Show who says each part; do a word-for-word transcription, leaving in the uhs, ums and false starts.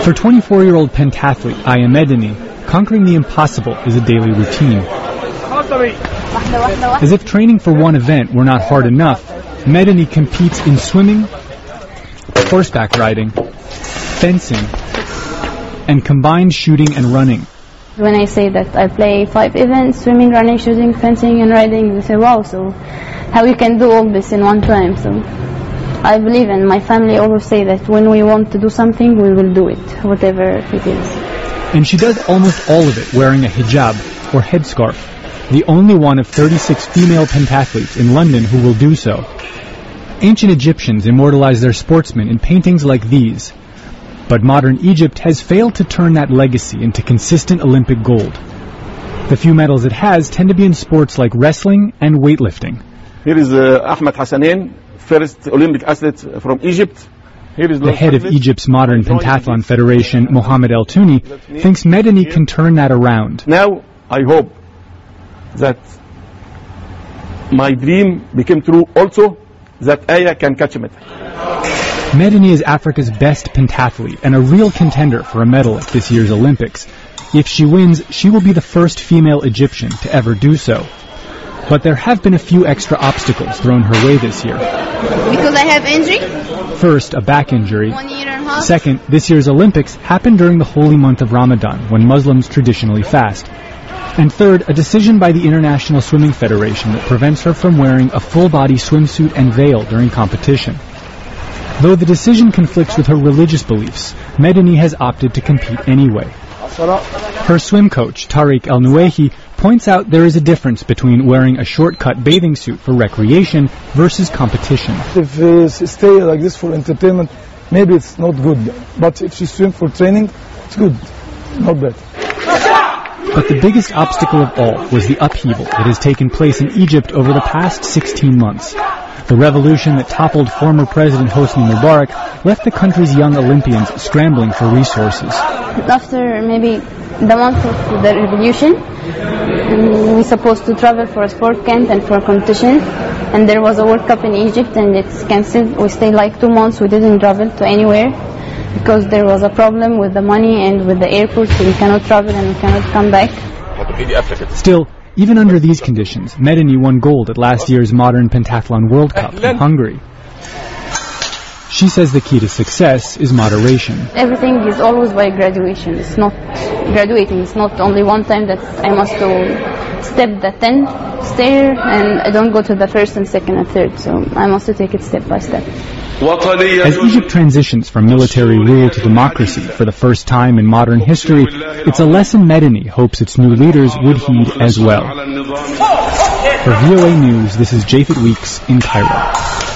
Speaker 1: For twenty-four-year-old pentathlete Aya Medani, conquering the impossible is a daily routine. As if training for one event were not hard enough, Medani competes in swimming, horseback riding, fencing, and combined shooting and running.
Speaker 2: When I say that I play five events, swimming, running, shooting, fencing, and riding, they say, wow, so how you can do all this in one time? So I believe, and my family always say that when we want to do something, we will do it, whatever it is.
Speaker 1: And she does almost all of it wearing a hijab, or headscarf, the only one of thirty-six female pentathletes in London who will do so. Ancient Egyptians immortalized their sportsmen in paintings like these, but modern Egypt has failed to turn that legacy into consistent Olympic gold. The few medals it has tend to be in sports like wrestling and weightlifting.
Speaker 3: Here is uh, Ahmed Hassanein, first Olympic athlete from Egypt. Here is
Speaker 1: the head of Egypt's modern pentathlon federation, Mohamed El Touni, thinks Medani can turn that around.
Speaker 3: Now I hope that my dream became true also, that Aya can catch a medal.
Speaker 1: Medani is Africa's best pentathlete and a real contender for a medal at this year's Olympics. If she wins, she will be the first female Egyptian to ever do so. But there have been a few extra obstacles thrown her way this year.
Speaker 4: Because I have injury?
Speaker 1: First, a back injury.
Speaker 4: One year and a half.
Speaker 1: Second, this year's Olympics happened during the holy month of Ramadan, when Muslims traditionally fast. And third, a decision by the International Swimming Federation that prevents her from wearing a full-body swimsuit and veil during competition. Though the decision conflicts with her religious beliefs, Medani has opted to compete anyway. Her swim coach, Tariq El Nuehi, points out there is a difference between wearing a short-cut bathing suit for recreation versus competition.
Speaker 5: If uh, she stay like this for entertainment, maybe it's not good. But if she swim for training, it's good, not bad.
Speaker 1: But the biggest obstacle of all was the upheaval that has taken place in Egypt over the past sixteen months. The revolution that toppled former President Hosni Mubarak left the country's young Olympians scrambling for resources.
Speaker 2: After maybe the month of the revolution, we were supposed to travel for a sport camp and for a competition, and there was a World Cup in Egypt and it's cancelled. We stayed like two months, we didn't travel to anywhere because there was a problem with the money and with the airport, so we cannot travel and we cannot come back.
Speaker 1: Still, even under these conditions, Medani won gold at last year's Modern Pentathlon World Cup in Hungary. She says the key to success is moderation.
Speaker 2: Everything is always by graduation. It's not graduating. It's not only one time that I must to step the tenth stair and I don't go to the first and second and third. So I must take it step by step.
Speaker 1: As Egypt transitions from military rule to democracy for the first time in modern history, it's a lesson Medani hopes its new leaders would heed as well. For V O A News, this is Japhet Weeks in Cairo.